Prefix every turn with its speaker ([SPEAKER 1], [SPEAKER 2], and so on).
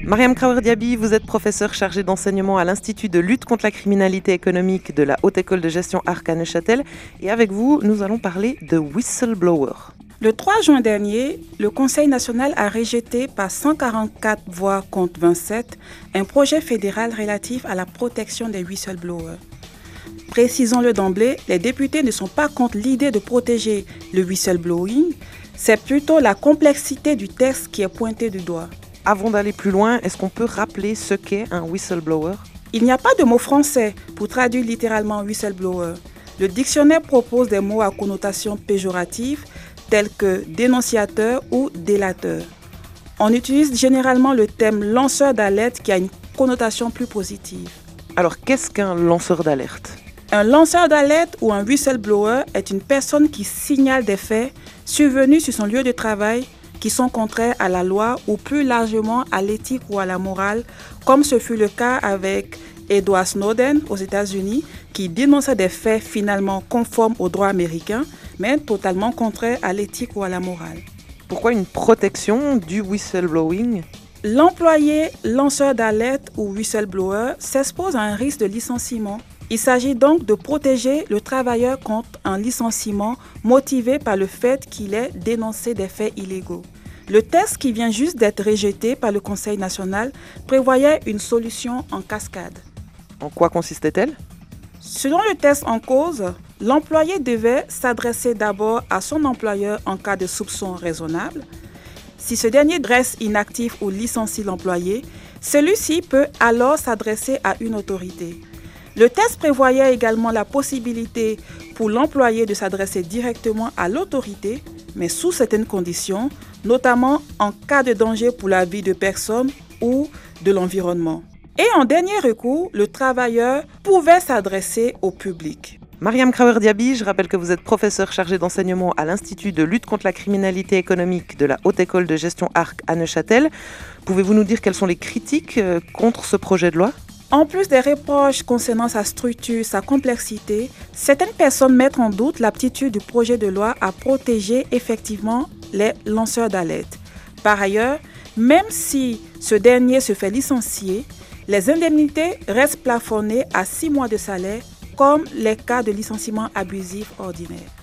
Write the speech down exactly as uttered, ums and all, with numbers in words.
[SPEAKER 1] Mariam Kraoer-Diaby, vous êtes professeure chargée d'enseignement à l'Institut de lutte contre la criminalité économique de la Haute École de gestion Arc à Neuchâtel. Et avec vous, nous allons parler de whistleblower.
[SPEAKER 2] Le trois juin dernier, le Conseil national a rejeté par cent quarante-quatre voix contre vingt-sept un projet fédéral relatif à la protection des whistleblowers. Précisons-le d'emblée, les députés ne sont pas contre l'idée de protéger le whistleblowing, c'est plutôt la complexité du texte qui est pointée du doigt.
[SPEAKER 1] Avant d'aller plus loin, est-ce qu'on peut rappeler ce qu'est un whistleblower ?
[SPEAKER 2] Il n'y a pas de mot français pour traduire littéralement whistleblower. Le dictionnaire propose des mots à connotation péjorative tels que dénonciateur ou délateur. On utilise généralement le terme lanceur d'alerte qui a une connotation plus positive.
[SPEAKER 1] Alors, qu'est-ce qu'un lanceur d'alerte ?
[SPEAKER 2] Un lanceur d'alerte ou un whistleblower est une personne qui signale des faits survenus sur son lieu de travail qui sont contraires à la loi ou plus largement à l'éthique ou à la morale, comme ce fut le cas avec Edward Snowden aux États-Unis, qui dénonçait des faits finalement conformes au droit américain, mais totalement contraires à l'éthique ou à la morale.
[SPEAKER 1] Pourquoi une protection du whistleblowing ?
[SPEAKER 2] L'employé lanceur d'alerte ou whistleblower s'expose à un risque de licenciement. Il s'agit donc de protéger le travailleur contre un licenciement motivé par le fait qu'il ait dénoncé des faits illégaux. Le texte qui vient juste d'être rejeté par le Conseil national prévoyait une solution en cascade.
[SPEAKER 1] En quoi consistait-elle ?
[SPEAKER 2] Selon le texte en cause, l'employé devait s'adresser d'abord à son employeur en cas de soupçon raisonnable. Si ce dernier reste inactif ou licencie l'employé, celui-ci peut alors s'adresser à une autorité. Le texte prévoyait également la possibilité pour l'employé de s'adresser directement à l'autorité, mais sous certaines conditions, notamment en cas de danger pour la vie de personnes ou de l'environnement. Et en dernier recours, le travailleur pouvait s'adresser au public.
[SPEAKER 1] Mariam Kraoer-Diaby, je rappelle que vous êtes professeure chargée d'enseignement à l'Institut de lutte contre la criminalité économique de la Haute École de gestion Arc à Neuchâtel. Pouvez-vous nous dire quelles sont les critiques contre ce projet de loi ?
[SPEAKER 2] En plus des reproches concernant sa structure, sa complexité, certaines personnes mettent en doute l'aptitude du projet de loi à protéger effectivement les lanceurs d'alerte. Par ailleurs, même si ce dernier se fait licencier, les indemnités restent plafonnées à six mois de salaire, comme les cas de licenciement abusif ordinaire.